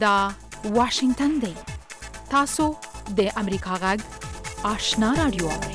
دا واشنگتن دی. تاسو د امریکا غږ آشنا رادیو اورئ.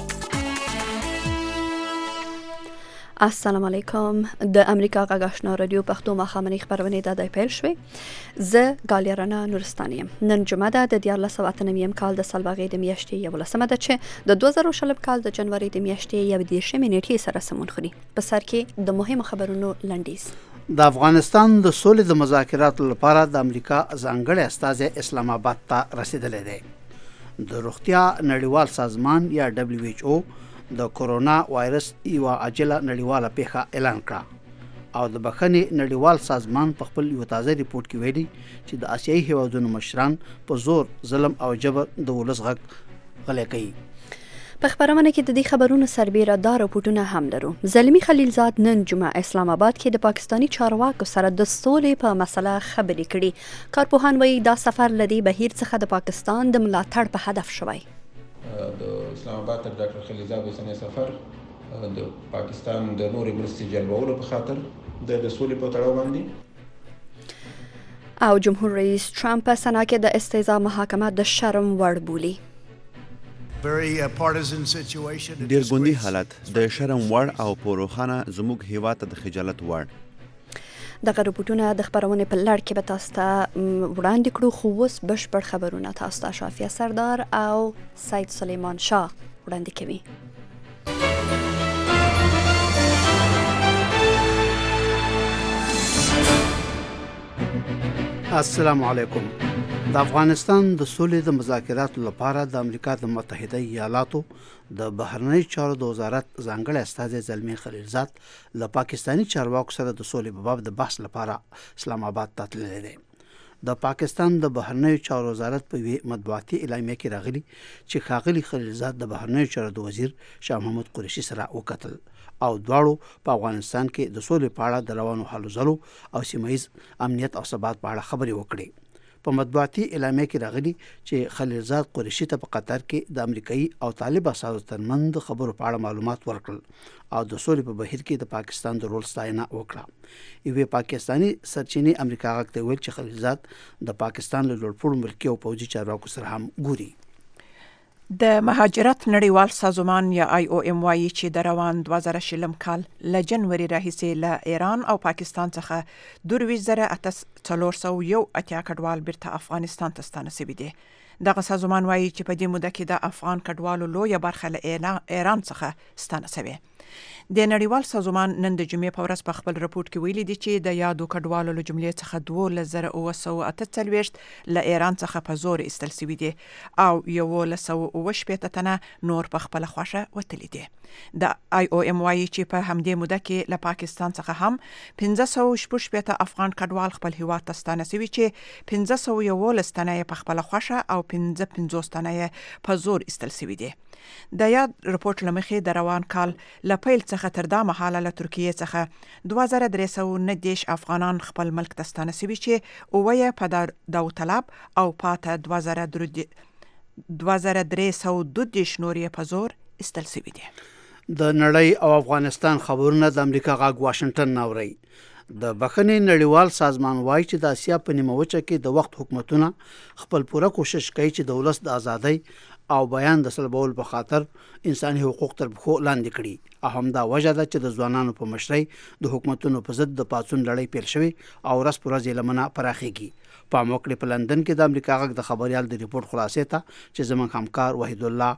السلام علیکم. د امریکا غږ آشنا رادیو پښتو ماښامنۍ خپرونې د پیل شوې. زه غالیا رڼا نورستاني یم. نن جمعه ده د 1498 کال د سلواغې د میاشتې 11 ده چې د 2020 کال د جنوري د میاشتې 11 نیټې سره سمون خوري. په سر کې د مهمو خبرونو لنډیز. د افغانستان د سولې د مذاکراتو لپاره د امریکا ځانګړی استازی اسلام آباد ته رسیدلی دی. د روغتیا نړیوال سازمان یا WHO د کورونا وایرس یو عاجله نړیواله پیښه اعلان کړه او د بخښنې نړیوال سازمان په خپل یو تازه ریپورت کې ویلي چې د آسیایي هیوادونو مشران په زور ظلم او جبر د ولس غږ غلی کوي. په خبرونه کې د دې خبرونو سربېره دا راپورټونه هم لرو. زلمی خلیلزاد نن جمعه اسلام آباد کې د پاکستانی چارواکو سره د سولې په مسله خبرې کړي. کارپوهان وایي دا سفر لدی بهیر څخه د پاکستان د ملاتړ په هدف شوی. د اسلام آباد تر ډاکټر خلیلزاد اوسنی سفر د پاکستان د نورې مرستې جلبولو په خاطر د سولې په تړاو باندې او جمهور رئیس ټرمپ په سنا کې د استیضاح محاکمه د شرم وړ بولي. ډیر ګوندي حالت د شرم وړ او پوروخانه زموږ هیواد ته د خجالت وړ. دغه رپورټونه د خبرونې په لړ کې به تاسو ته وړاندې کړو، خو اوس بشپړ خبرونه تاسو ته شافیه سردار او سید سلیمان شاه وړاندې کوي. السلام علیکم. د افغانستان د سولې د مذاکراتو لپاره د امریکا د متحده ایالاتو د بهرنی چارو د وزارت ځانګړی استازی زلمی خلیلزاد له پاکستانی چارواکو سره د سولې په باب د بحث لپاره اسلام آباد ته تللی دی. د پاکستان د بهرنی چارو وزارت په وی مطبوعاتي اعلامیه کې راغلی چې ښاغلي خلیلزاد د بهرنی چارو د وزیر شاه محمود قریشي سره وکتل او دواړو په افغانستان کې د سولې په اړه د روانو هلو ځلو او سیمه ییز امنیت او ثبات په اړه خبرې وکړي. په مطبوعاتي اعلامیه کې راغلي چې خلیلزاد قریشي ته په قطر کې د امریکایي او طالب اساسو ترمنځ خبرو په اړه معلومات ورکړل او د سولې په بهیر کې د پاکستان د رول ستاینه وکړه. یوې پاکستانی سرچینې امریکا غږ ته ویل چې خلیلزاد د پاکستان له لوړپوړو ملکي او پوځي چارواکو سره هم ګوري. د مهاجرت نړیوال سازمان یا IOM وایي چې د روان 2020 کال له جنوري راهیسې له ایران او پاکستان څخه 22,401 کډوال بیرته افغانستان ته ستانه شوي دي. دغه سازمان وایي چې په دې موده کې د افغان کډوالو لویه برخه له ایران څخه ستانه شوې. د نړیوال سازمان نن د جمعې په ورځ په خپل راپورټ کې ویلي دي چې د یادو کډوالو له جملې څخه 12,948 له ایران څخه په زور ایستل شوي دي او 1,118 تنه نور په خپله خوښه وتلي دي. د IOM وایي چې په همدې موده کې له پاکستان څخه هم 516 افغان کډوال خپل هیواد ته ستانه شوي چې 511 تنه په خپله خوښه او 55 تنه په زور ایستل شوي دي. د یاد رپورټ له مخې د روان کال له پیل څخه تر دا مهاله له ترکیې څخه 2319 افغانان خپل ملک ته ستانه شوي چې 9 په داوطلب او پاته 2312 نور یې په زور ایستل شوي دي. د نړۍ او افغانستان خبرونه د امریکا غږ واشنگټن ناوري. د بخښنې نړیوال سازمان وایي چې د اسیا په نیمه وچه کې د وخت حکومتونه خپل پوره کوشش کوي چې د ولس د ازادۍ او بیان د سلبولو په خاطر انساني حقوق تر پښو لاندې کړي. همدا وجه ده چې د ځوانانو په مشرۍ د حکومتونو په ضد د پاڅون لړۍ پیل شوې او ورځ په ورځ یې لمنه پراخېږي. پام وکړئ په لندن کې د امریکا غږ د خبریال د ریپورټ خلاصې ته چې زموږ همکار وحید الله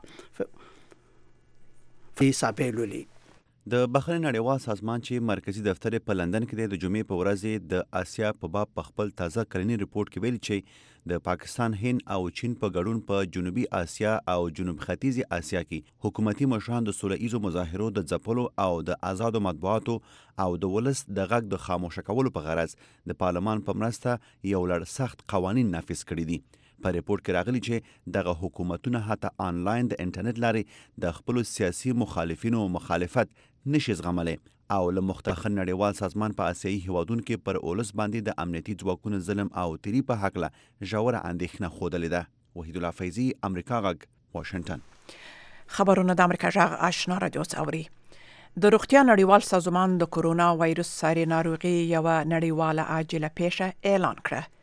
فیصافی لولي. د بخښنې نړیوال سازمان چې مرکزی دفتر په لندن کې د جمعې په ورځ د آسیا په باب په خپل تازه کلنی ریپورت کې ویل چې د پاکستان، هند او چین په ګډون په جنوبي آسیا او جنوب ختیځي آسیا کې حکومتي مشران د سوله ایزو مظاهرو د ځپلو او د آزادو مطبوعاتو او د ولس د غږ د خاموشه کولو په غرض د پارلمان په مرسته یو لړ سخت قوانین نافذ کړي دي. په ریپورت کې راغلي چې دغه حکومتونه حتی آنلاین د انټرنیټ لارې د خپل سیاسي مخالفینو مخالفت نشي زغملی او له مختلف نړیوال سازمان په آسیایي هیوادونو کې پر اولس باندې د امنیتي ځواکونو ظلم او تیری په هکله ژوره اندېښنه ښودلې ده. وحید الله فیضي، امریکا غږ، واشنگټن. خبرونه د امریکا غږ آشنا رادیو اوري. د روغتیا نړیوال سازمان د کورونا وایرس ساري ناروغي یو نړیواله عاجله پیښه اعلان کړه.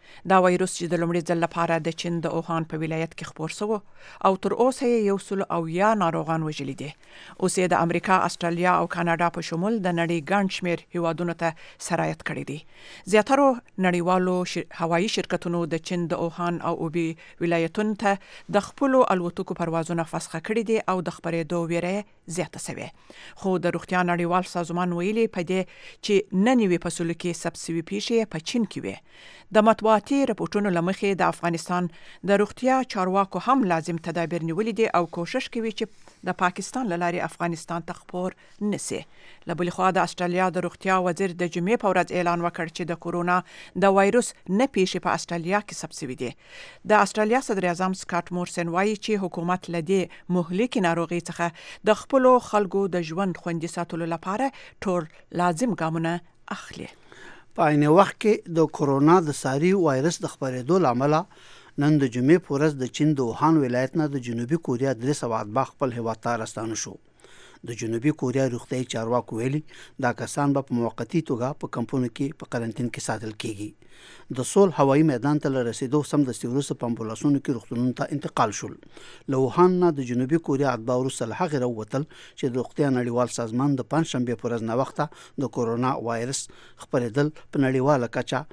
دا وایروس چې د لومړي ځل لپاره د چین د اوهان په ولایت کې خپور شو او تر اوسه یې 100 ناروغان وژلي دي. اوس د امریکا، استرالیا او کاناډا په شمول د نړۍ ګڼ شمېر هیوادونو ته سرایت کړی دي. زیاتره نړیوالو هوایي شرکتونو د چین د اوهان او اوبي ولایتونو ته د خپل الوتکو پروازونه فسخ کړي دي او د خبرېدو ویره زیاته شوه. خو د روغتیا نړیوال سازمان ویلي په دې چې ننوي فصلو کې سبسوي پیښې په چین کې وي. د مطبوعاتي رپورټونو لمخې د افغانستان د روغتیا چارواکو هم لازم تدابیر نیولې دي او کوشش کوي چې د پاکستان لاري افغانستان ته خپور نشي. لبل خو د استرالیا د روغتیا وزیر د جمعې په ورځ اعلان وکړ چې د کورونا د وایروس نه پیښې په استرالیا کې سبسوي دي. د استرالیا صدر اعظم سکاټ مورسن وایي چې حکومت لدی مهلکي ناروغي څخه د خپل خلکو د ژوند خوندي ساتلو لپاره ټول لازم ګامونه اخلي. په عین وخت کې د کورونا د ساري وایرس د خپرېدو لامل نن د جمعې په ورځ د چین د ووهان ولایت نه د جنوبي کوریا 300 اتباع خپل هیواد ته راستانه شو. د جنوبي کوریا روغتیايي چارواکو ویلي دا کسان به په موقتی توګه په کمپونو کې په قرنټین کې ساتل کیږي. د سول هوایي میدان ته رسیدو سم د سیروس په امبولانسونو کې روغتونونو ته انتقال شول. له ووهان نه د جنوبي کوریا اتباع وروسته له هغې راووتل چې د روغتیا نړیوال سازمان د پنجشنبې په ورځ ناوخته د کورونا وایرس خپرېدل په نړیواله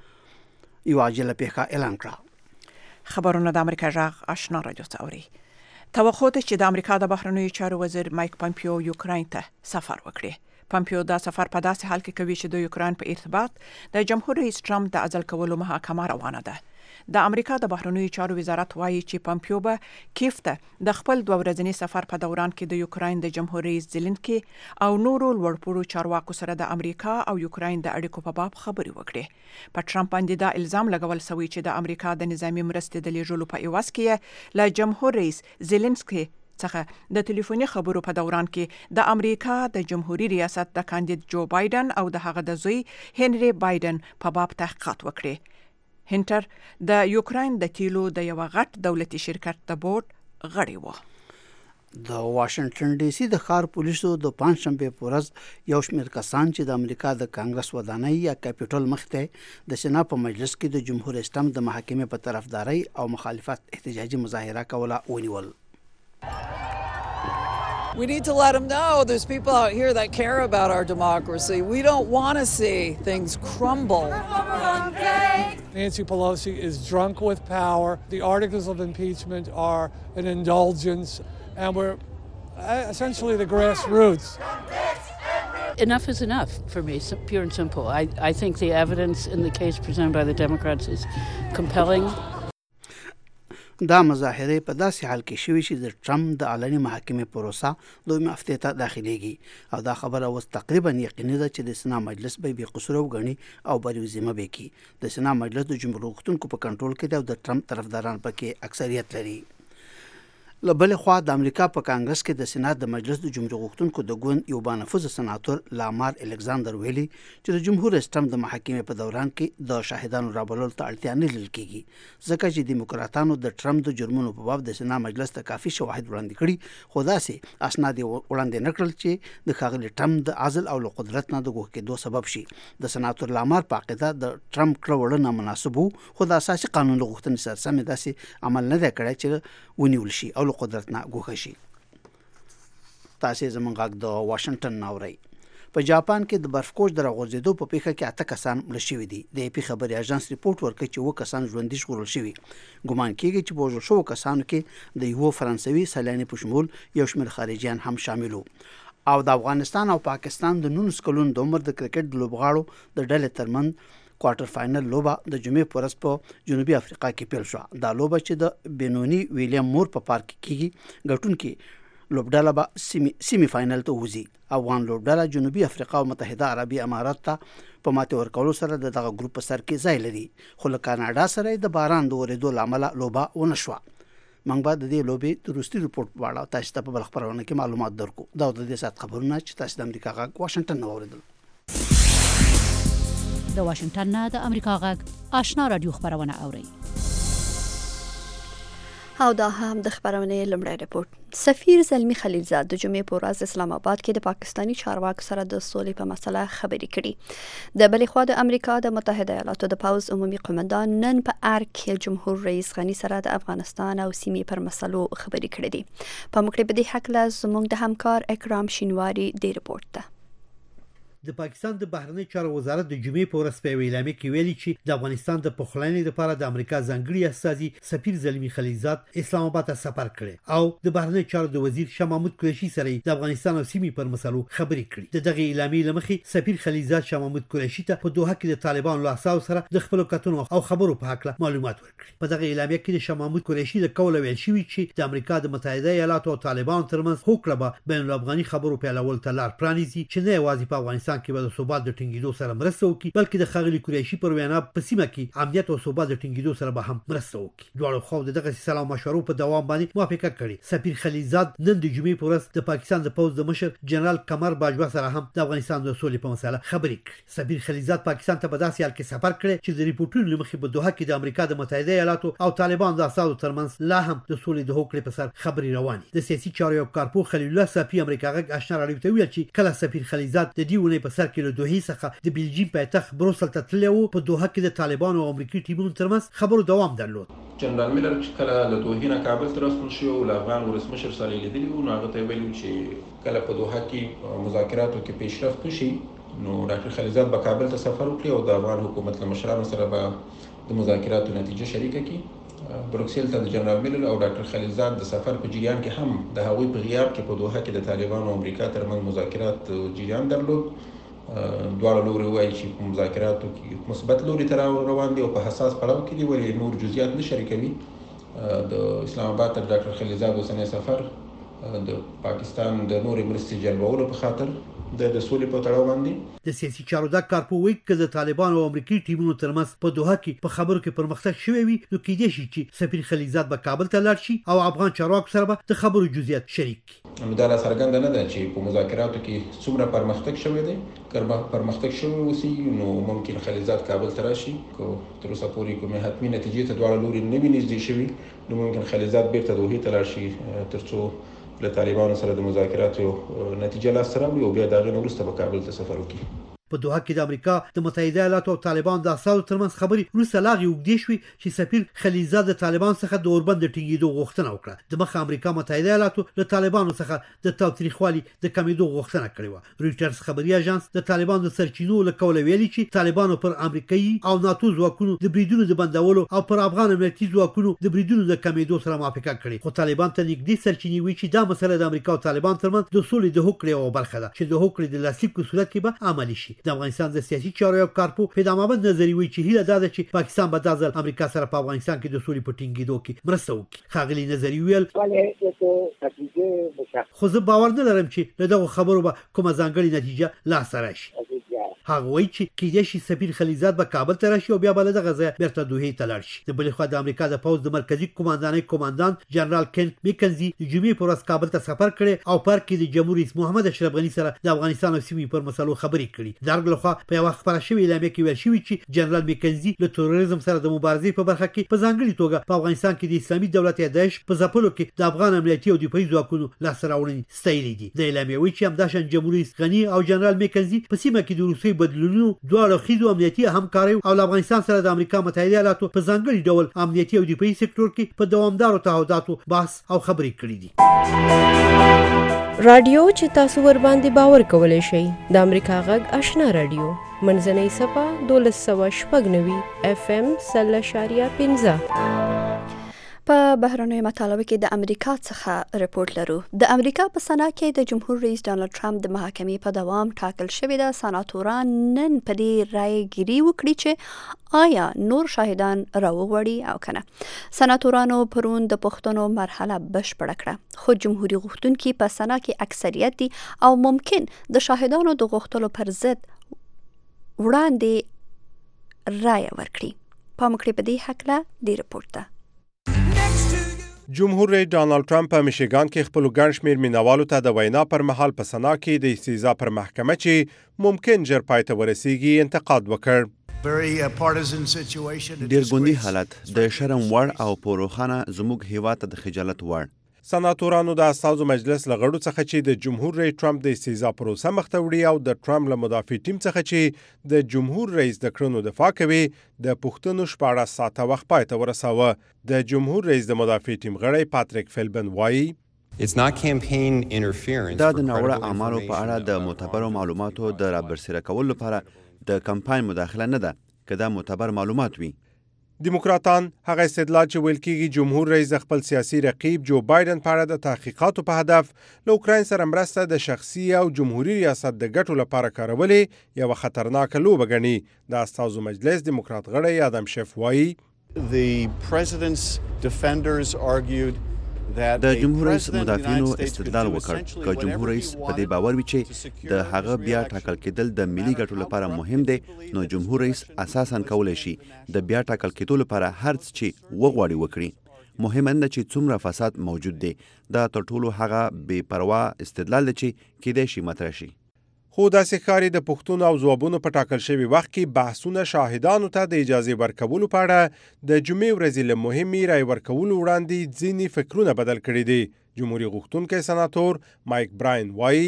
کچه یو عاجله پیښه اعلان کړه. خبرونه د امریکا غږ آشنا رادیو ته اوري. توقع ده چې د امریکا د بهرنیو چارو وزیر مایک پامپیو یوکراین ته سفر وکړي. پامپیو دا سفر په داسې حال کې کوي چې د یوکراین په ارتباط د جمهور رئیس ټرمپ د عزل کولو محاکمه روانه ده. د امریکا د بهرنیو چارو وزارت وایي چې پامپیو به کیف ته د خپل 2 ورځني سفر په دوران کې د یوکراین د جمهور رئیس زيلنسکي او نورو لوړپوړو چارواکو سره د امریکا او یوکراین د اړیکو په باب خبرې وکړي. په ټرمپ باندې دا الزام لګول شوی چې د امریکا د نظامی مرستې د لیږلو په ایواز کې له جمهور رئیس زيلنسکي څخه د ټلیفوني خبرو په دوران کې د امریکا د جمهوریت ریاست د کاندید جو بایدن او د هغه د زوی هنري بایدن په باب تحقیقات وکړي. هنټر د یوکراین د تیلو د یو غټ دولتي شرکت د بورډ غړی و. د واشنگټن ډي سي د ښار پولیسو د پنجشنبې په ورځ یو شمېر کسان چې د امریکا د کانګرس ودانۍ یا کیپټل مخ ته د سنا په مجلس کې د جمهور رئیس ټرمپ د محاکمې په طرفداري او مخالفت احتجاجي مظاهره کوله ونیول. We need to let them know there's people out here that care about our democracy. We don't want to see things crumble. Nancy Pelosi is drunk with power. The articles of impeachment are an indulgence, and we're essentially the grassroots. Enough is enough for me, pure and simple. I think the evidence in the case presented by the Democrats is compelling. دا مظاهره په داسې حال کې شوي چې د ټرمپ د علني محاکمې پروسه دویمه هفتې ته داخليږي او دا خبره اوس تقریبا یقیني ده چې د سنا مجلس به بې قصور وګڼي او بریوزیمه به کړي. د سنا مجلس د جمهور غوښتونکو په کنټرول کې دی او د ټرمپ طرفداران پکې اکثریت لري. لبل خو د امریکا په کانګرس کې د سېنات د مجلس د جمهور غوښتونکو د ګوند یو بانفوذ سناتور لامار الکساندر ویلي چې د جمهور رئیس ټرمپ د محاکمې په دوران کې د شاهدانو رابللو ته اړتیا نه لیدل کیږي ځکه چې دیموکراتانو د ټرمپ د جرمونو په باب د سېنات مجلس ته کافي شواهد وړاندې کړي خو داسې اسناد وړاندې نه کړل چې د ښاغلي ټرمپ د عزل او له قدرت نه د ګوښ کېدو سبب شي. د سناتور لامار په عقیده د ټرمپ کړه وړه نامناسب وو خو د اساسي قانون له غوښتنې سره سم داسې عمل نه دی کړی چې ونیول شي او له قدرت نه ګوښه شي. تاسې زموږ غږ د واشنگټن ناورئ. په جاپان کې د برفکوش د راغورځېدو په پیښه کې 8 کسان مړه شوي دي. د AP خبري اژانس ریپورت ورکړي چې 9 کسان ژوندي ژغورل شوي. ګومان کېږي چې په وژل شوو کسانو کې د یو فرانسوي سیلاني په شمول یو شمېر خارجیان هم شامل وو. او د افغانستان او پاکستان د 19 کلونو د عمر د کرکټ لوبغاړو د ډلې ترمن کوارټر فائنل لوبه د جمعې په ورځ په جنوبي افریقا کې پیل شو. دا لوبه چې د بینونی ویلیام مور په پارک کې کیږي ګټونکي لوبډاله به سیمی فائنل ته وځي. افغان لوبډاله جنوبي افریقا او متحده عربي امارات ته په ماته ورکولو سره دغه ګروپ په سر کې ځای لري خو له کاناډا سره د باران د ورېدو لامل لوبه ونه شوه. موږ به د دې لوبې د روسي ریپورت واړه تاسو ته په بل خبرونه کې معلومات درکو. دا د دې سات خبرونه چې تاسو د امریکا غږ واشنگټن اوریدل. د واشنگټن نه د امریکا غږ آشنا رادیو خبرونه اوري. او دا هم د خبرونې لمړی رپورت. سفیر زلمی خلیلزاد د جمعې په ورځ اسلام آباد کې د پاکستانی چارواکو سره د سولې په مسله خبرې کړي. د بلې خوا د امریکا د متحده ایالاتو د پوځ عمومي قومندان نن په ارګ کې جمهور رئیس غنی سره د افغانستان او سیمې پر مسلو خبرې کړې دي. په موږ په دې حق له زموږ د همکار اکرام شینواری د رپورت ده. د پاکستان د بهرنی چارو وزارت د جمعې په ورځ په اعلامیه کې ویلي چې د افغانستان د پخلاینې لپاره د امریکا ځانګړي استازي سفیر زلمی خلیلزاد اسلام آباد ته سفر کړی او د بهرنی چارو د وزیر شاه محمود قریشي سره د افغانستان او سیمې پر مسلو خبرې کړې. د دغه اعلامیې لمخې سفیر خلیلزاد شاه محمود قریشي ته په دوحه کې د طالبانو له اساس سره د خپل کتنو او خبرو په حق معلومات ورکړي. په دغه اعلامیه کې د شاه محمود قریشي د قول ویل شوی چې د امریکا د متحده ایالاتو او طالبانو ترمنځ هوکړه به بین الافغاني خبرو په لول ته لار پرانیزي چې نه یوازې په افغانستان کې به د ثبات د ټینګېدو سره مرسته وکړي بلکې د ښاغلي قریشي پر وینا په سیمه کې امنیت او ثبات د ټینګېدو سره به هم مرسته وکړي. دواړو خواو د دغه سلام مشورو په دوام باندې موافقه کړې. سفیر خلیلزاد نن د جمعې په ورځ د پاکستان د پوځ د مشر جنرال قمر باجوا سره هم د افغانستان د سولې په مسله خبرې کړې. سفیر خلیلزاد پاکستان ته په داسې حال کې سفر کړی چې د ریپورټونو له مخې په دوحه کې د امریکا د متحده ایالاتو او طالبانو د اساسو ترمنځ لا هم د سولې د هوکړې په سر خبرې روانې. د سیاسي چارو یو کارپو خلیل الله صافي امریکا غږ آشنا راډیو ته ویل چې کله سفیر خلیلزاد د دې ونې په سر کې له دوحې څخه د بلجیم پایتخت بروسل ته تللی و په دوحه کې د طالبانو او امریکایي ټیمونو ترمنځ خبرو دوام درلود. جنرال میلر چې کله له دوحې نه کابل ته راستون شو او له افغان ولسمشر سره یې لیدلي وو نو هغه ته ویلي چې کله په دوحه کې مذاکراتو کې پیشرفت وشي نو ډاکټر خلیلزاد به کابل ته سفر وکړي او د افغان حکومت له مشرانو سره به د مذاکراتو نتیجه شریکه کړي. بروکسل ته د جنرال میلر او ډاکټر خلیلزاد د سفر په جریان کې هم د هغوی په غیاب کې په دوحه کې د طالبانو او امریکا ترمنځ مذاکرات جریان درلود. دواړه لوري وایي چې په مذاکراتو کې مثبت لوري ته روان دي او په حساس پړاو کې دي ولې نور جزئیات نه شریکوي. د اسلام آباد ته ډاکټر خلیلزاد اوسنی سفر د پاکستان د نورې مرستې جلبولو په خاطر د سولې په تړاو باندې د سیاسي چارو د کارپو وایي چې د طالبانو او امریکایي ټیمونو ترمنځ په دوحه کې په خبرو کې پرمختګ شوی وي نو کېدای شي چې سفیر خلیلزاد به کابل ته لاړ شي او افغان چارواکو سره به د خبرو جزئیات شریک کړي. نو دا څرګنده نه ده چې په مذاکراتو کې څومره پرمختګ شوی دی. که پرمختګ شوی اوسي نو ممکن خلیلزاد کابل ته راشي که تر اوسه پورې کومې حتمي نتیجې ته دواړه لوري نه وي نږدې شوي نو ممکن خلیلزاد بیرته دوحې ته لاړ شي تر څو له طالبانو سره د مذاکراتو نتیجه لاسته راوړي او بیا د هغې نه وروسته به کابل ته سفر وکړي. په دوحه کې د امریکا د متحده ایالاتو او طالبانو د اساسو ترمنځ خبرې وروسته لا اوږدې شوې چې سفیر خلیلزاد د طالبانو څخه د اوربند د ټینګېدو غوښتنه وکړه. د مخه امریکا متحده ایالاتو له طالبانو څخه د تاوتریخوالي د کمېدو غوښتنه کړې وه. رویټرز خبري اژانس د طالبانو د سرچینو له قوله ویلي چې طالبانو پر امریکایي او ناتو ځواکونو د بریدونو د بندولو او پر افغان امنیتي ځواکونو د بریدونو د کمېدو سره موافقه کړې. خو طالبان ته نږدې سرچینې وایي چې دا مسله د امریکا او طالبانو ترمنځ د سولې د هوکړې یوه برخه ده چې د هوکړې د لاسلیک په صورت کې به عملي شي. د افغانستان د سیاسي چارو یو کارپو پیدا محمد نظری وایي چې هیله ده چې پاکستان به دا ځل امریکا سره په افغانستان کې د سولې په ټینګېدو کې مرسته وکړي. ښاغلي نظری ویل خو زه باور نه لرم چې له دغو خبرو به کومه ځانګړې نتیجه لاسته راشي. هغه وایي چې کېدای شي سفیر خلیلزاد به کابل ته راشي او بیا به له دغه ځایه بیرته دوحې ته لاړ شي. د بلې خوا د امریکا د پوځ د مرکزي قوماندانۍ قوماندان جنرال کینت میکنزي د جمعې په ورځ کابل ته سفر کړی او پارک کې د جمهور رئیس محمد اشرف غني سره د افغانستان او سیمې پر مسلو خبرې کړي. د ارګ لخوا په یوه خپره شوې اعلامیه کې ویل شوي چې جنرال میکنزي له تروریزم سره د مبارزې په برخه کې په ځانګړې توګه په افغانستان کې د اسلامي دولت یا داعش په ځپلو کې د افغان امنیتي او دفاعي ځواکونو لاسته راوړنې ستایلې دي. د اعلامیې وایي چې همداشان جمهور رئیس غني او جنرال میکنزي په سیمه کې د روسي بدلونونو دواړو خیزو امنیتي همکاري او افغانستان سره د امریکا متحده ایالاتو په ځانګړي ډول امنیتي او دفاعي سکتور کې په دوامدارو تعهداتو بحث او خبرې کړې دي. رادیو چې تاسو ور باندې باور کولای شئ د امریکا غږ آشنا رادیو منځنۍ صفه 1290 FM 0.15 په بهرنیو مطالبه کې د امریکا څخه رپورت لرو. د امریکا په سنا کې د جمهور رئیس ډانلډ ټرمپ د محاکمې په دوام ټاکل شوی د سناتوران نن په دې رای ګیري وکړي چې آیا نور شاهدان راوغوړي او کنه. سناتورانو پرون د پوښتنو مرحله بشپړه کړه خو جمهوریت غوښتونکي په سنا کې اکثریت دي او ممکن د شاهدانو د غوښتلو پر ضد وړاندې رای ورکړي. په موږ په دې حق له دې رپورت ده. جمهور رئیس ډانلډ ټرمپ په میشیګان کې خپل ګڼ شمېر مینوالو ته د وینا پر مهال په سنا کې د استیضاح پر محکمه چې ممکن ژر پای ته ورسیږي انتقاد وکړ. ډیر ګوندي حالت د شرم وړ او پوروخانه زموږ هیواد ته د خجالت وړ. سناتورانو د استازو مجلس له غړو څخه چې د جمهور رئیس ټرمپ د استیضا پروسه مخته وړي او د ټرمپ له مدافع ټیم څخه چې د جمهور رئیس د کړنو دفاع کوي د پوښتنو 14 ساعته وخت پای ته ورساوه. د جمهور رئیس د مدافع ټیم غړی پاتریک فیلبن وایي دا د ناوړه اعمالو په اړه د معتبرو معلوماتو د رابرسېره کولو لپاره د کمپاین مداخله نه ده که دا معتبر معلومات وي. دیموکراتان هغه استدلال چې ویل کېږي جمهور رئیس د خپل سیاسي رقیب جو بایدن په اړه د تحقیقاتو په هدف له اوکراین سره مرسته د شخصي او جمهوریت ریاست د ګټو لپاره کارولې یوه خطرناکه لوبه ګڼي. د استازو مجلس دیموکرات غړی ادم شیف وایي د جمهور رئیس مدافعینو استدلال وکړ که جمهور رئیس په دې باور وي چې د هغه بیا ټاکل کېدل د ملي ګټو لپاره مهم دی نو جمهور رئیس اساساً کولی شي د بیا ټاکل کېدو لپاره هر څه چې وغواړي وکړي. مهم نه چې څومره فساد موجود دی، دا تر ټولو هغه بې پروا استدلال دی چې کېدای شي مطرح شي. خو داسې ښکاري د پوښتنو او ځوابونو په ټاکل شوي وخت کې بحثونه شاهدانو ته د اجازې ورکولو په اړه د جمعې ورځې له مهمې رای ورکولو وړاندې ځینې فکرونه بدل کړي دي. جمهوریت غوښتونکی سناتور مایک براین وایي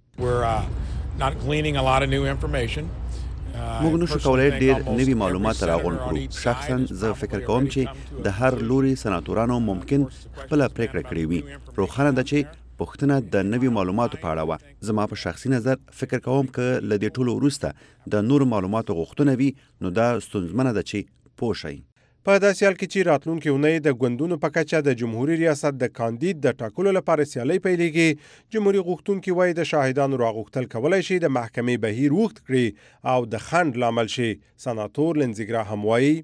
موږ نشو کولی ډیر نوي معلومات راغونډ کړو. شخصا زه فکر کوم چې د هر لوري سناتورانو ممکن خپله پریکړه کړې وي. روښانه ده چې پوښتنه د نوي معلوماتو په اړه وه. زما په شخصي نظر فکر کوم که له دې ټولو وروسته د نورو معلوماتو غوښتنه وي نو دا ستونزمنه ده چې پوه شئ. په داسې حال کې چې راتلونکې اونۍ د ګوندونو په کچه د جمهوري ریاست د کاندید د ټاکلو لپاره سیالۍ پیلېږي، جمهوري غوښتونکي وایي د شاهدانو راغوښتل کولی شي د محکمې بهیر اوږد کړي او د خنډ لامل شي. سناتور لینزي ګراهام وایي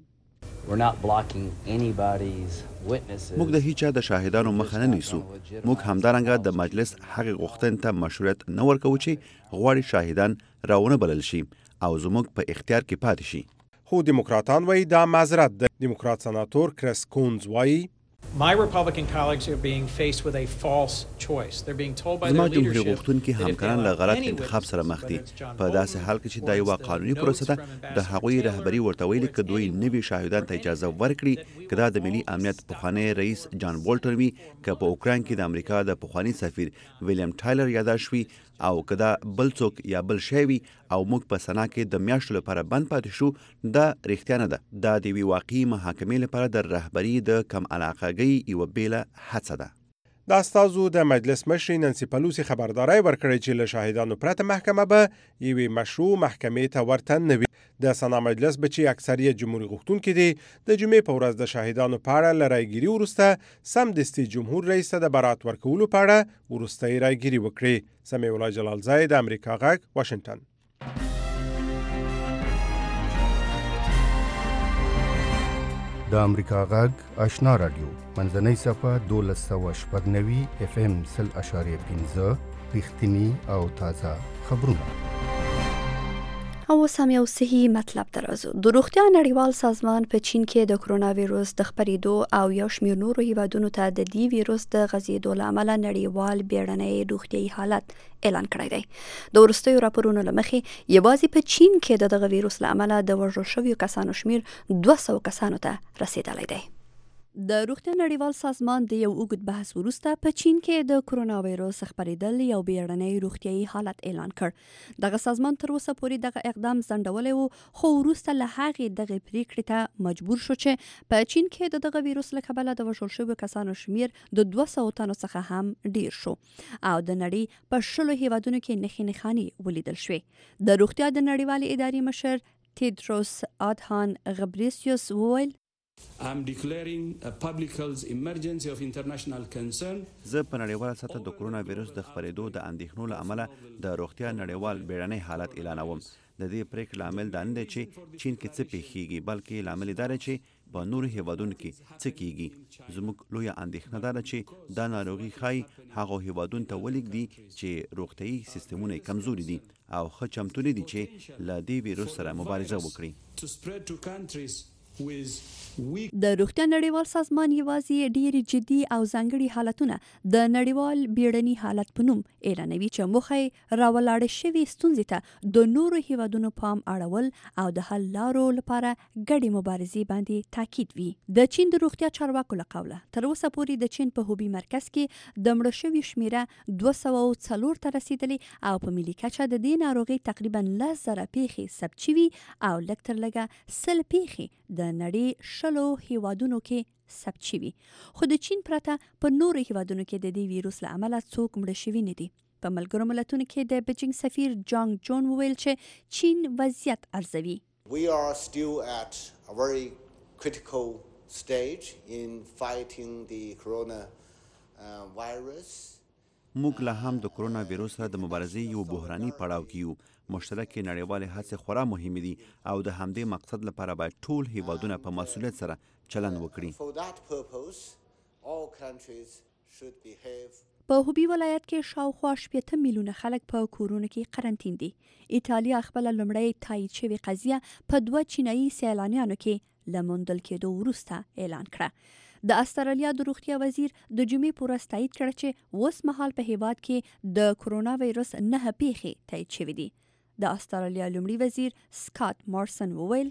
موږ د هیچا د شاهدانو مخه نه نیسو. موږ همدارنګه د مجلس هغې غوښتنې ته مشروعیت نه ورکوو چې غواړي شاهدان راونه بلل شي او زموږ په اختیار کې پاتې شي. خو دیموکراتان وایي دا معذرت ده. دیموکرات سناتور کریس کونز وایي My Republican colleagues are being faced with a false choice. They're being told by their زما جمهوری leadership غوښتونکي همکاران له غلط انتخاب سره مخ دي. په داسې حال کې چې دا یوه قانوني پروسه ده، د هغوی رهبري ورته ویلي که دوی نوي شاهدان ته اجازه ورکړي، که دا د ملي امنیت پخوانی رئیس جان بولټن وي، که په اوکراین کې د امریکا د پخوانی سفیر ویلیام ټایلر یاداښت وي، او که دا بل څوک یا بل شی وي او موږ په سنا کې د میاشتو لپاره بند پاتې شو، دا رښتیا نه ده. دا د یوې واقعي محاکمې لپاره د رهبري د کم علاقګۍ یوه بیله هڅه ده. د استازو د مجلس مشرې نانسي پلوسي خبرداری ورکړې چې له شاهدانو پرته محکمه به یوې مشروع محکمې ته ورته نه وي. د سنا مجلس به چې اکثریت جمهوري غوښتونکي دي، د جمعې په ورځ د شاهدانو په اړه له رایګیري وروسته سمدستي جمهور رئیس ته د برات ورکولو په اړه وروستۍ رایګیري وکړي. سمیع الله جلالزی، د امریکا غږ، واشنګټن. د امریکا غږ آشنا رادیو منځنۍ صفحه 1290 FM 0.5 رښتینی او تازه خبرونه. او سم یو صحیح مطلب درازو. د روغتیا نړیوال سازمان په چین کې د کرونا ویروس د خپرېدو او یو شمېر نورو هیوادونو ته د دې ویروس د غځېدو له امله نړیوال بیړنی روغتیایي حالت اعلان کړی دی. د وروستیو راپورونو له مخې یوازې په چین کې د دغه ویروس له امله د وژل شویو کسانو شمېر 200 کسانو ته رسېدلی دی. د روغتیا نړیوال سازمان د یو اوږد بحث وروسته په چین کې د کرونا ویروس خپرېدل یو بیړنی روغتیایي حالت اعلان کړ. دغه سازمان تر اوسه پورې دغه اقدام ځنډولی و، خو وروسته له هغې دغې پریکړې ته مجبور شو چې په چین کې د دغه ویروس له کبله د وژل شویو کسانو شمېر د 200 تنو څخه هم ډیر شو او د نړۍ په 10 هیوادونو کې نښې نښانې ولیدل شوې. د روغتیا د نړیوالې ادارې مشر تیدروس آدهان غبریسیوس وویل I'm declaring a public health emergency of international concern. زه په نړیواله سطح د کرونا ویروس د خپرېدو د اندېښنو له امله د روغتیا نړیوال بیړنی حالت اعلانوم. د دې پریکړې لامل دا نه دی چې چین کې څه پیښیږي، بلکې لامل دا دی چې په نورو هیوادونو کې څه کیږي. زموږ لویه اندېښنه دا ده چې دا ناروغي ښایي هغو هیوادونو ته ولېږدي چې روغتیایي سیستمونه یې کمزوري دي او ښه چمتو نه دي چې له دې ویروس سره مبارزه وکړي. To spread to countries د روغتیا نړیوال سازمان یوازې ډېری جدي او ځانګړي حالتونه د نړیوال بیړني حالت په نوم اعلانوي چې موخه یې راولاړې شوې ستونزې ته د نورو هیوادونو پام اړول او د حل لارو لپاره ګډې مبارزې باندې تاکید وي. د چین د روغتیا چارواکو له قوله تر اوسه پورې د چین په هوبي مرکز کې د مړه شویو شمیره 204 ته رسیدلې او په ملي کچه د دې ناروغۍ تقریبا 10,000 پیښې ثبت شوي او لږ تر لږه 100 پیښې د نړۍ 10 هیوادونو کې ثبت شوي. خو د چین پرته په نورو هیوادونو کې د دې ویروس له امله څوک مړه شوي نه دي. په ملګرو ملتونو کې د بیجینګ سفیر جانګ جون وویل چې چین وضعیت ارزوي. We are still at a very critical stage in fighting the coronavirus. موږ لا هم د کرونا ویروس سره د مبارزې یو بحراني پړاو کې یو. مشترکې نړیوالې هڅې خورا مهمې دي او د همدې مقصد لپاره باید ټول هیوادونه په مسؤلیت سره چلند وکړي. په هوبي ولایت کې شاوخوا 80 میلیونه خلک په کورونو کې قرنطین دي. ایتالیا خپل لومړی تایید شوې قضیه په 2 چینایي سیلانیانو کې له موندل کېدو وروسته اعلان کړه. د استرالیا د روغتیا وزیر د جمعې په ورځ تایید کړه چې اوس مهال په هیواد کې د کرونا وایرس 9 پیښې تایید شوې دي. د استرالیا لومړي وزیر سکاٹ مارسن وویل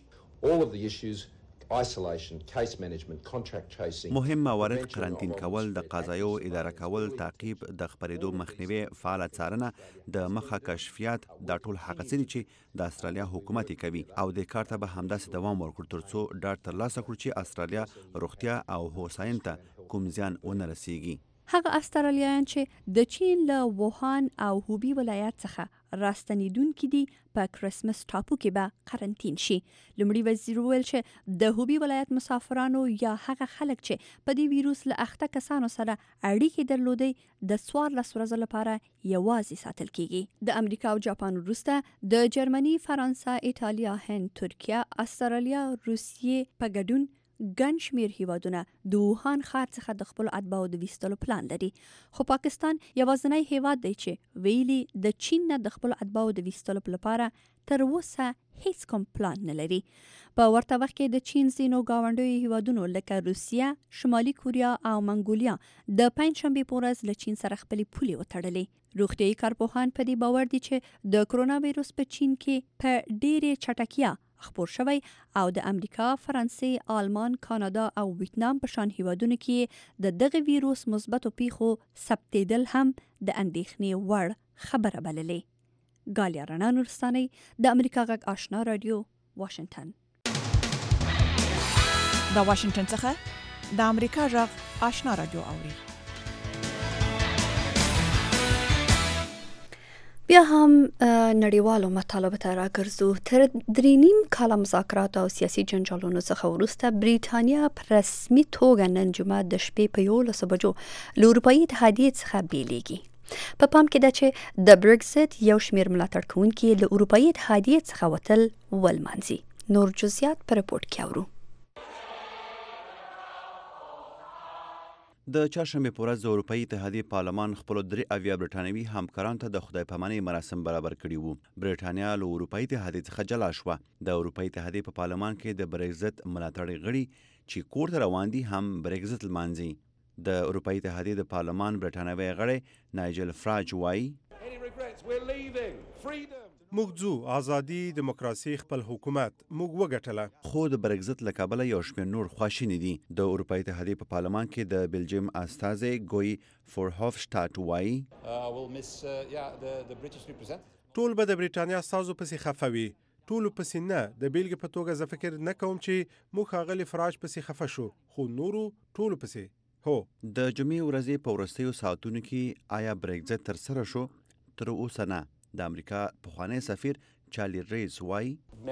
مهم موارد قرنطین کول، د قضایو اداره کول، تعقیب، د خپرېدو مخنیوي، فعاله څارنه، د مخه کشفیات، دا ټول هغه څه دي چې د استرالیا حکومت کوي او د کار ته به همداسې دوام ورکړو ترڅو ډاډ ترلاسه کړو چې استرالیا روغتیا او هوساینې ته کوم زیان ونه رسیږي. هغه استرالیایان چې د چین له ووهان او هوبي ولایت څخه راستنیدونکي دي په کرسمس ټاپو کې به قرنطین شي. لومړي وزیر وویل چې د هوبي ولایت مسافرانو یا هغه خلک چې په دې ویروس له اخته کسانو سره اړیکې درلودې د 14 ورځو لپاره یوازې ساتل کیږي. د امریکا او جاپان وروسته د جرمني، فرانسه، ایتالیا، هند، ترکیه، استرالیا، روسیې په ګډون ګڼ شمېر هیوادونه د ووهان ښار څخه د خپلو اتباعو د ویستلو پلان لري. خو پاکستان یوازینی هیواد دی چې ویلي د چین نه د خپلو اتباعو د ویستلو لپاره تر اوسه هیڅ کوم پلان نه لري. په ورته وخت کې د چین ځینو ګاونډیو هیوادونو لکه روسیه، شمالي کوریا او منګولیا د پنجشنبې په ورځ له چین سره خپلې پولې وتړلې. روغتیايي کارپوهان په دې باور دي چې د کرونا ویروس په چین کې په ډېرې چټکتیا خپور شوی او د امریکا، فرانسې، آلمان، کانادا او ویتنام په شان هیوادونو کې د دغه ویروس مثبتو پیښو ثبتېدل هم د اندېښنې وړ خبره بللې. ګالیا رڼا نورستانۍ، د امریکا غږ آشنا رادیو، واشنگټن. د واشنگټن څخه د امریکا غږ آشنا رادیو اوري. بیا هم نړیوالو مطالبو ته راګرځو. تر 3.5 کاله مذاکرات او سیاسي جنجالونو څخه وروسته بریټانیا په رسمي توګه نن جمعه د شپې په 11 بجو له اروپایي اتحادیې څخه بیلیږي. په پام کې ده چې د برگزیت یو شمېر ملاتړ کوونکي له اروپایي اتحادیې څخه وتل ولمانځي. نور جزئیات په رپورټ کې اورو. د چهارشنبې په ورځ د اروپایي اتحادیې پارلمان خپلو 3 برټانوي همکارانو ته د خدای پامانۍ مراسم برابر کړي وو. برېټانیا له اروپایي اتحادیې څخه جلا شوه. د اروپایي اتحادیې په پارلمان کې د برگزیت ملاتړي غړي چې کور ته روان دي هم برگزیت لمانځي. د اروپایي اتحادیې د پارلمان برټانوي غړی نایجل فراج وایي موږ ځو، ازادي، دیموکراسي، خپل حکومت موږ وګټله. خو د برگزیت له کبله یو شمېر نور خواشیني دي. د اروپایي اتحادیې په پارلمان کې د بلجیم استازی ګوی فورهوفشټاټ وایي ټول به د برېټانیا استازو پسې خفه وي. ټولو پسې نه. د بیلګې په توګه زه فکر نه کوم چې موږ ښاغلي فراج پسې خفه شو، خو نورو ټولو پسې. هو. د جمعې ورځې په وروستیو ساعتونو کې آیا برگزیت ترسره شو؟ تر اوسه نه. د امریکا پخوانی سفیر چارلی ریز وایي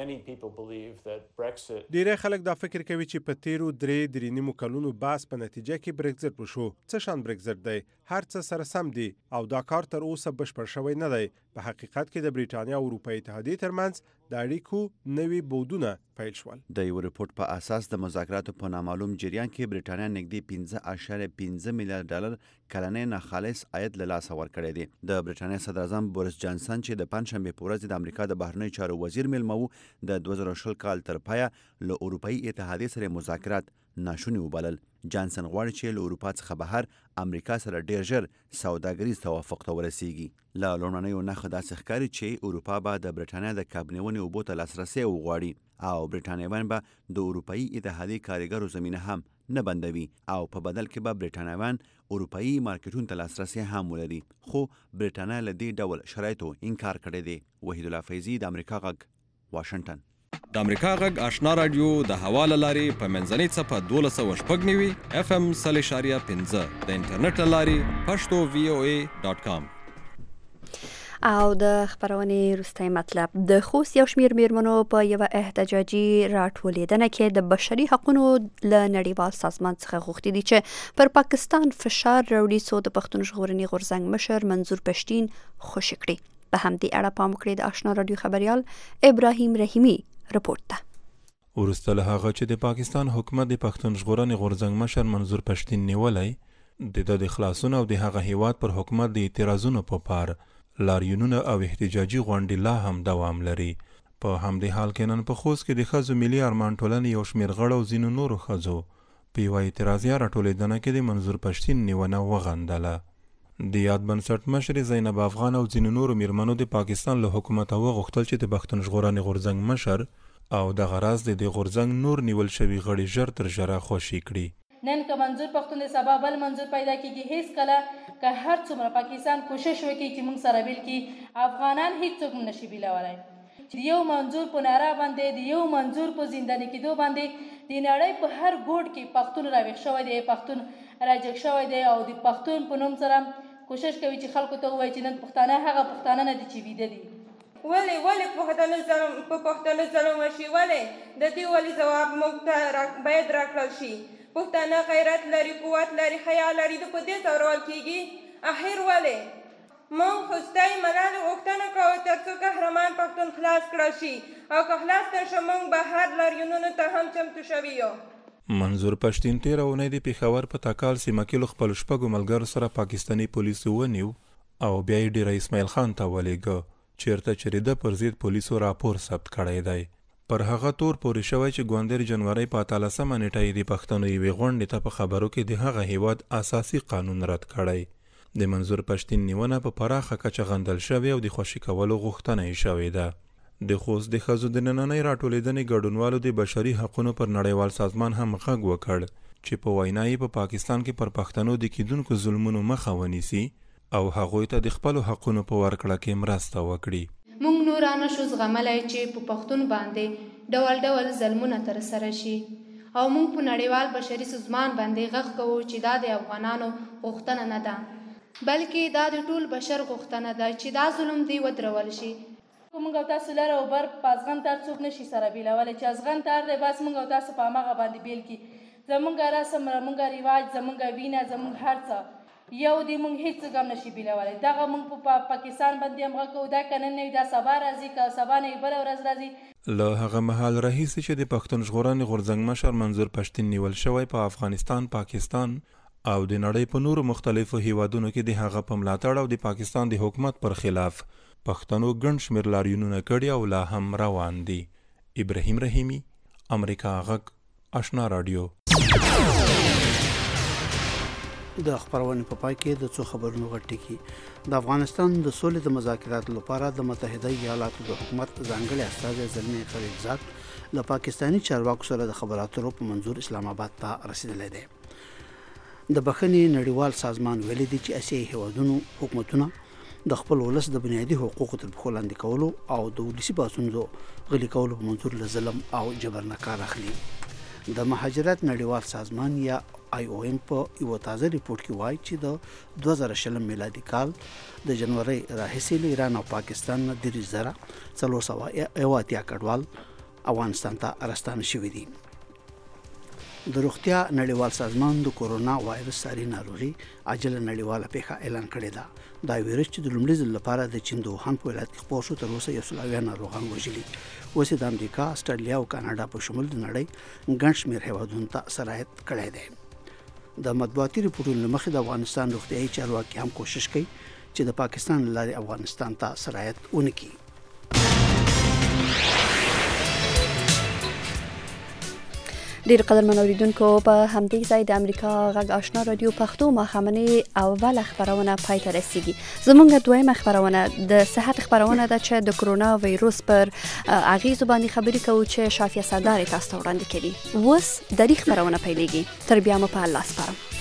ډیری خلک دا فکر کوي چې په تیرو 3.5 کلونو بحث په نتیجه کې برگزیت وشو. څه شان برگزیت دی؟ هر څه سره سم دي او دا کار تر اوسه بشپړ شوی نه دی. په حقیقت کې د برېټانیا او اروپایي اتحادیې ترمنځ د اړیکو نوي بودونه پیل شول. د یو رپورت په اساس د مذاکراتو په نامعلوم جریان کې برېټانیا نږدې 15.5 میلیارډ ډالر کلنی ناخالص عاید له لاسه ورکړی دی. د برېټانیا صدر اعظم بوریس جانسن چې د پنجشنبې په ورځ د امریکا د بهرنیو چارو وزیر میلمه و، د 2020 کال تر پایه له اروپایي اتحادیې سره مذاکرات ناشوني وبلل. جانسن غواړي چې له اروپا څخه بهر امریکا سره ډیر ژر سوداګریز توافق ته ورسیږي. له لومړنیو نښو داسې ښکاري چې اروپا به د برېټانیا د کابنیونې اوبو ته لاسرسی وغواړي او برېټانیایان به د اروپایي اتحادیې کارګرو زمینه هم نه بندوي او په بدل کې به برېټانیایان اروپایي مارکیټونو ته لاسرسی هم ولري. خو برېټانیا له دې ډول شرایطو انکار کړی دی. وحید الله فیضي، د امریکا غږ، واشنګټن. د امریکا غږ آشنا رادیو د هوا له لارې په منځنۍ څپه 1290 FM 3.5 د انټرنیټ له لارې pashto.voa.com. او د خبرونې وروستی مطلب د خوست یو شمیر میرمنو په یوه احتجاجي راټولیدنه کې د بشري حقونو له نړیوال سازمان څخه غوښتي دي چې پر پاکستان فشار راوړي څو د پښتون ژغورنې غورځنګ مشر منظور پښتین خوشي کړي. په همدې اړه پام وکړئ د آشنا رادیو خبریال ابراهیم رحیمي رپورټ ته. وروسته له هغه چې د پاکستان حکومت د پښتون ژغورنې غورځنګ مشر منظور پښتین نیولی، د خلاصون او د هغه هیواد پر حکومت د اعتراضونو په پار لاریونونه او احتجاجي غونډې لا هم دوام لري. په همدې حال کې نن په خوست کې د ښځو ملي ارمان ټولنې یو شمېر غړو او ځینو نورو ښځو په یوه اعتراضیه راټولېدنه کې د منظور پښتین نیونه وغندله. د یاد بنسټ مشرې زینب افغان او ځینو نورو میرمنو د پاکستان له حکومته وغوښتل چې د پښتون ژغورنې غورځنګ مشر او دغه راز د غورځنګ نور نیول شوي غړي ژر تر ژره خوشي کړي. نن که منظور پښتون د سبا بل منظور پیدا کیږي، هیڅ کله که هر څومره پاکستان کوشش وکړي چې موږ سره بیل کړي، افغانان هیڅوک نشي بیلولی. چې یو منظور په ناره باندې، د یو منظور په زنداني کېدو باندې د نړۍ په هر ګوټ کې پښتون راویښ شوی دی، پښتون راجګ شوی دی او د پښتون په نوم سره کوشش کوي چې خلکو ته ووایي چې نن پښتانه هغه پښتانه نه دي چې ویده دي. ولې په پښتنو ظلم وشي؟ ولې د دې ولې ځواب موږ ته باید راکړل شي؟ پښتانه غیرت لري، قوت لري، حیا لري، د په دې ځورول کیږي. اخر ولې موږ خوستی ملالۍ غوښتنه کوو تر څو قهرمان پښتون خلاص کړل شي، او که خلاص نه شو موږ بهر لاریونونو ته هم چمتو شوي یو. منظور پښتین تیره اونۍ د پېښور په تکال سیمه کې له خپلو 6 ملګرو سره پاکستاني پولیسو ونیو او بیا یې ډېره اسماعیل خان ته ولېږه، چیرته چې د پر ضد پولیسو راپور ثبت کړی دی. پر هغه تور پورې شوی چې ګوندر جنوري په 18مه نیټه یې د پښتنو یوې غونډې ته په خبرو کې د هغه هیواد اساسي قانون رد کړی. د منظور پښتین نیونه په پراخه کچه غندل شوې او د خوشي کولو غوښتنه یې شوې ده. د خوست د ښځو د نننۍ راټولېدنې ګډونوالو د بشري حقونو پر نړیوال سازمان هم غږ وکړ چې په وینا یې په پاکستان کې پر پښتنو د کیدونکو ظلمونو مخه ونیسي او هغوی ته د خپلو حقونو په ورکړه کې مرسته وکړي. موږ نورانه شو زغملی چې په پښتون باندې ډول ډول ظلمونه ترسره شي او موږ په نړیوال بشري سازمان باندې غږ کوو چې دا د افغانانو غوښتنه نه ده، بلکې دا د ټول بشر غوښتنه ده چې دا ظلم دی ودرول شي. موږ او تاسو لر او بر په ازغن تار څوک نشي سره بیلولی، چې ازغن تار دی بس موږ او تاسو په همغه باندې بیل کړي. زموږ رسم، زموږ رواج، زموږ وینه، زموږ هر څه یو دی، موږ هیڅ هم نشي بیلولی. دغه موږ په پاکستان باندې هم غږ کوو، دا که نن نه وي دا سبا راځي، که سبا نه وي بله ورځ راځي. له هغه مهال راهیسې چې د پښتون ژغورنې غورځنګ مشر منظور پښتین نیول شوی په افغانستان، پاکستان او د نړۍ په نورو مختلفو هیوادونو کې د هغه په ملاتړ او د پاکستان د حکومت پر خلاف پښتنو ګڼ شمېر لاریونونه کړي او لا هم روان دي. ابراهیم رحیمي، امریکا غږ، آشنا رادیو. د خبرونې په پای کې د څو خبرونو غټ ټکی. د افغانستان د سولې د مذاکراتو لپاره د متحده ایالاتو د حکومت ځانګړي استازی زلمي خلیلزاد له پاکستاني چارواکو سره د خبرو اترو په منظور اسلام آباد ته رسیدلی دی. د بخښنې نړیوال سازمان ویلي دی چې اسیایي هیوادونو حکومتونه د خپل ولس د بنیادي حقوقو تر پښو لاندې کولو او د ولسي پاڅونونو غلي کولو په منظور له ظلم او جبر نه کار اخلي. د مهاجرت نړیوال سازمان یا IOM په یو تازه ریپورت کې وایي چې د 2020 میلادي کال د جنوري راهیسې له ایران او پاکستان نه 3,480 کډوال افغانستان ته راستانه شوي دي. د روغتیا نړیوال سازمان د کورونا وایرس ساري ناروغي عاجله نړیواله پیښه اعلان کړې ده. دا ویروس چې د لومړي ځل لپاره د چین د ووهان په ولایت کې خپور شو، تر اوسه 100 ناروغان وژلي. اوس د امریکا، استرالیا او کاناډا په شمول د نړۍ ګڼ شمېر هیوادونو ته سرایت کړی دی. د مطبوعاتي رپورټونو له مخې د افغانستان روغتیایي چارواکي هم کوشش کوي چې د پاکستان له لارې افغانستان ته سرایت ونکړي. ډیر قدرمن اوریدونکو، په همدې ځای د امریکا غږ آشنا رادیو پښتو ماښامنۍ اوله خبرونه پای ته رسیږي. زموږ دویمه خبرونه د صحت خبرونه ده چې د کرونا ویروس پر اغیزو باندې خبرې کوو چې شافیه سردار تاسو ته وړاندې کوي. اوس د دې خبرونه پیلېږي. تر بیا مو په الله سپارم.